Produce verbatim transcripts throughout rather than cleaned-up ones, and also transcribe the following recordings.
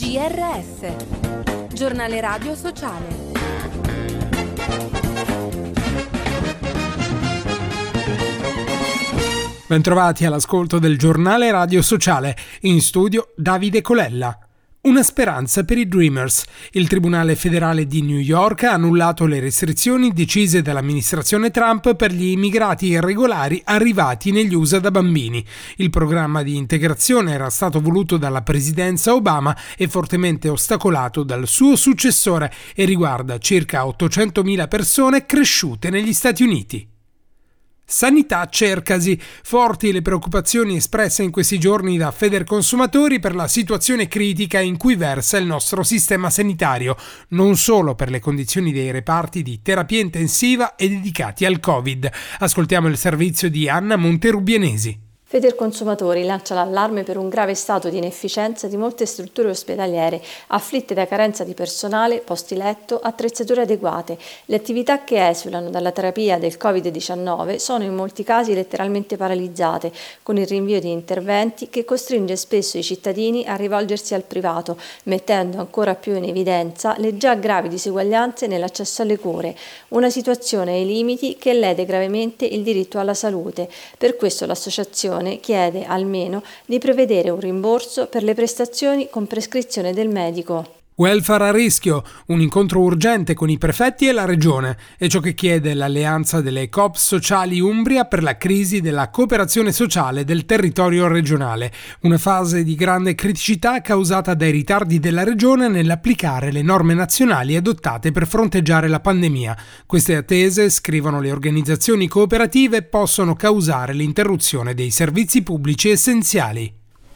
G R S, Giornale Radio Sociale. Bentrovati all'ascolto del Giornale Radio Sociale, in studio Davide Colella. Una speranza per i Dreamers. Il Tribunale federale di New York ha annullato le restrizioni decise dall'amministrazione Trump per gli immigrati irregolari arrivati negli U S A da bambini. Il programma di integrazione era stato voluto dalla presidenza Obama e fortemente ostacolato dal suo successore e riguarda circa ottocentomila persone cresciute negli Stati Uniti. Sanità Cercasi. Forti le preoccupazioni espresse in questi giorni da Federconsumatori per la situazione critica in cui versa il nostro sistema sanitario, non solo per le condizioni dei reparti di terapia intensiva e dedicati al Covid. Ascoltiamo il servizio di Anna Monterubienesi. Federconsumatori lancia l'allarme per un grave stato di inefficienza di molte strutture ospedaliere, afflitte da carenza di personale, posti letto, attrezzature adeguate. Le attività che esulano dalla terapia del covid diciannove sono in molti casi letteralmente paralizzate, con il rinvio di interventi che costringe spesso i cittadini a rivolgersi al privato, mettendo ancora più in evidenza le già gravi diseguaglianze nell'accesso alle cure, una situazione ai limiti che lede gravemente il diritto alla salute. Per questo l'associazione chiede almeno di prevedere un rimborso per le prestazioni con prescrizione del medico. Welfare a rischio, un incontro urgente con i prefetti e la regione, è ciò che chiede l'Alleanza delle Coop Sociali Umbria per la crisi della cooperazione sociale del territorio regionale, una fase di grande criticità causata dai ritardi della regione nell'applicare le norme nazionali adottate per fronteggiare la pandemia. Queste attese, scrivono le organizzazioni cooperative, possono causare l'interruzione dei servizi pubblici essenziali.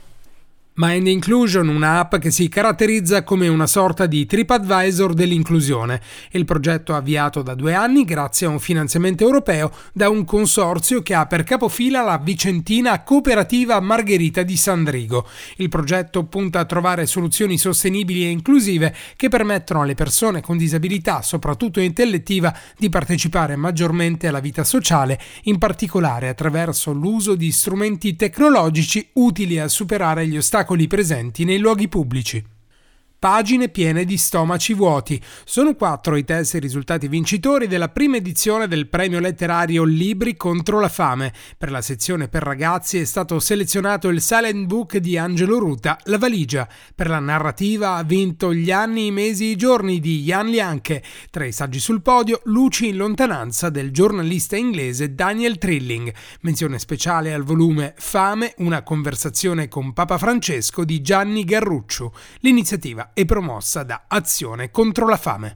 Mind Inclusion, una app che si caratterizza come una sorta di TripAdvisor dell'inclusione. Il progetto avviato da due anni grazie a un finanziamento europeo da un consorzio che ha per capofila la vicentina cooperativa Margherita di Sandrigo. Il progetto punta a trovare soluzioni sostenibili e inclusive che permettono alle persone con disabilità, soprattutto intellettiva, di partecipare maggiormente alla vita sociale, in particolare attraverso l'uso di strumenti tecnologici utili a superare gli ostacoli presenti nei luoghi pubblici. Pagine piene di stomaci vuoti. Sono quattro i testi risultati vincitori della prima edizione del premio letterario Libri contro la fame. Per la sezione per ragazzi è stato selezionato il Silent Book di Angelo Ruta, La valigia. Per la narrativa ha vinto Gli anni, i mesi, i giorni di Jan Lianke. Tra i saggi sul podio, Luci in lontananza del giornalista inglese Daniel Trilling. Menzione speciale al volume Fame, una conversazione con Papa Francesco di Gianni Garrucciu. L'iniziativa è promossa da Azione contro la fame.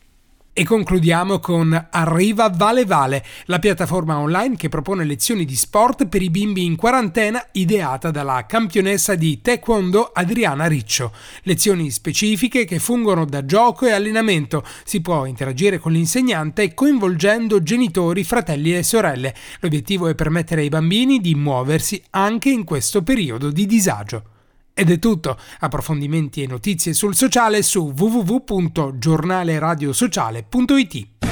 E concludiamo con Arriva Vale Vale, la piattaforma online che propone lezioni di sport per i bimbi in quarantena ideata dalla campionessa di Taekwondo Adriana Riccio. Lezioni specifiche che fungono da gioco e allenamento. Si può interagire con l'insegnante coinvolgendo genitori, fratelli e sorelle. L'obiettivo è permettere ai bambini di muoversi anche in questo periodo di disagio. Ed è tutto. Approfondimenti e notizie sul sociale su w w w punto giornaleradiosociale punto i t.